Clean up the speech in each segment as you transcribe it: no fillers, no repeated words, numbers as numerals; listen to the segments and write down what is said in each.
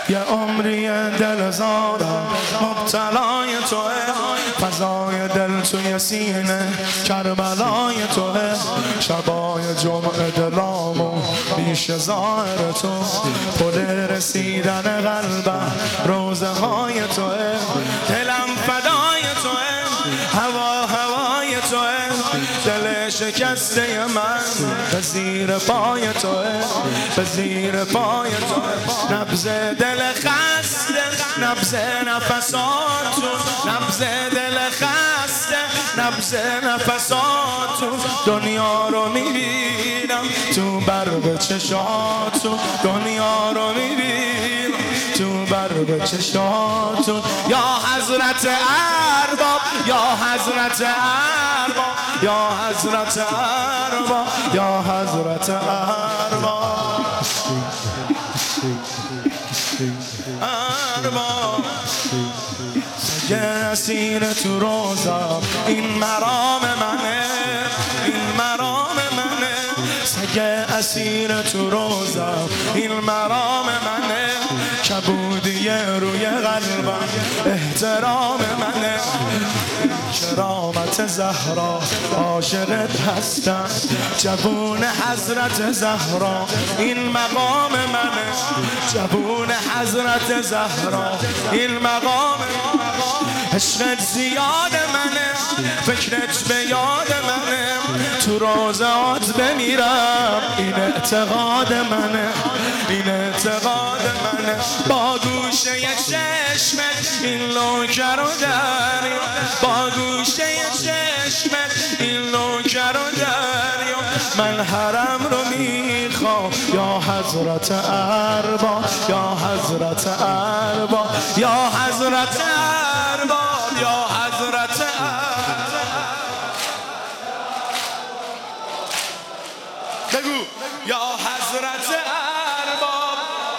یه عمری دل زارم مبتلای توه، فضای دل توی سینه کربلای توه، شبای جمعه دلامو پیش ظاهر تو، پل رسیدن قلبم روزه های توه، دلم فدای توه، هوا هوای توه، دل شکسته من به زیر پای توه، به زیر پای توه، نبض دل خسته، نبض نفسات تو، نبض دل خسته، نبض نفسات تو، دنیا رو میبینم تو برق چشات تو، دنیا رو میبینم تو برق چشات تو، یا حضرت ارباب، یا حضرت ارباب، یا حضرت ارباب، یا حضرت ارباب، ارباب سگ اسیر تو روزم، این مرام منه، این مرام منه، سگ اسیر تو روزم، این مرام منه، کبودی روی قلبم احترام منه، کرامت زهرا عاشقت هستم، جوون حضرت زهرا این مقام منه، جوون حضرت زهرا این مقام، عشقت زیاد منه، فکرت به یاد منه، تو روزات بمیرم این اعتقاد منه، این اعتقاد منه، با گوشه چشمت این لوکر رو داری، با گوشه چشمت این لوکر رو داری، من حرم رو میخوام یا حضرت ارباب، یا حضرت ارباب، یا حضرت ارباب، یا حضرت ارباب، بگو یا حضرت ارباب،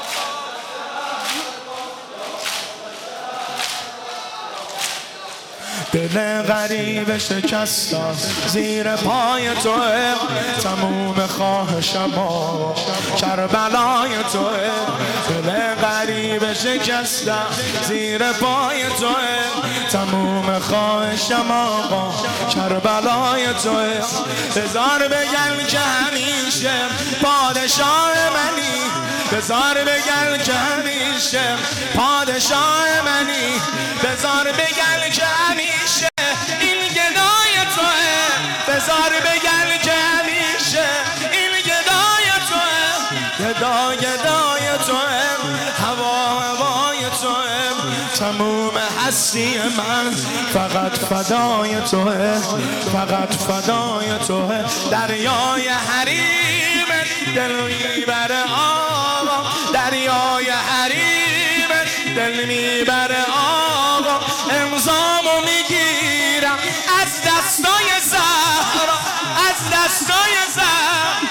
دل غریب شکستم زیر پای توه، تموم خواهشم کربلای توه، دل غریب شکستم زیر پای توه، تموم خواهشم آقا کربلای توه، بذار بگن که همیشه پادشاه منی، بذار بگن که همیشه پادشاه منی، بذار بگن که همیشه این گدای توه، بذار بگن که همیشه این گدای توه، گدا گدای توه، هوا هوای توه، تموم هستی من فقط فدای توه، فقط فدای توه، دریای حریم دل میبره آقا، دریای حریم دل میبره آقا، امضامو میگیرم از دستای زهرا، از دستای زهرا،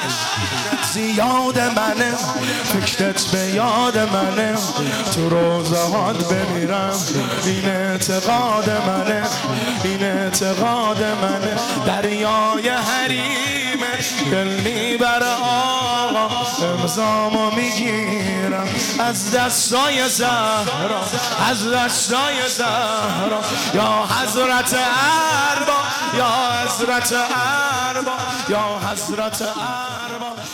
زیاد منه، فکرت به یاد منه، تو روزهات بمیرم این اعتقاد منه، این اعتقاد منه، دریای حریم دل میبره آقا، امضامو میگیرم از دستای زهرا، از دستای زهرا، یا حضرت ارباب، یا حضرت ارباب، یا حضرت ارباب.